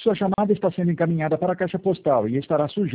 Sua chamada está sendo encaminhada para a caixa postal e estará sujeita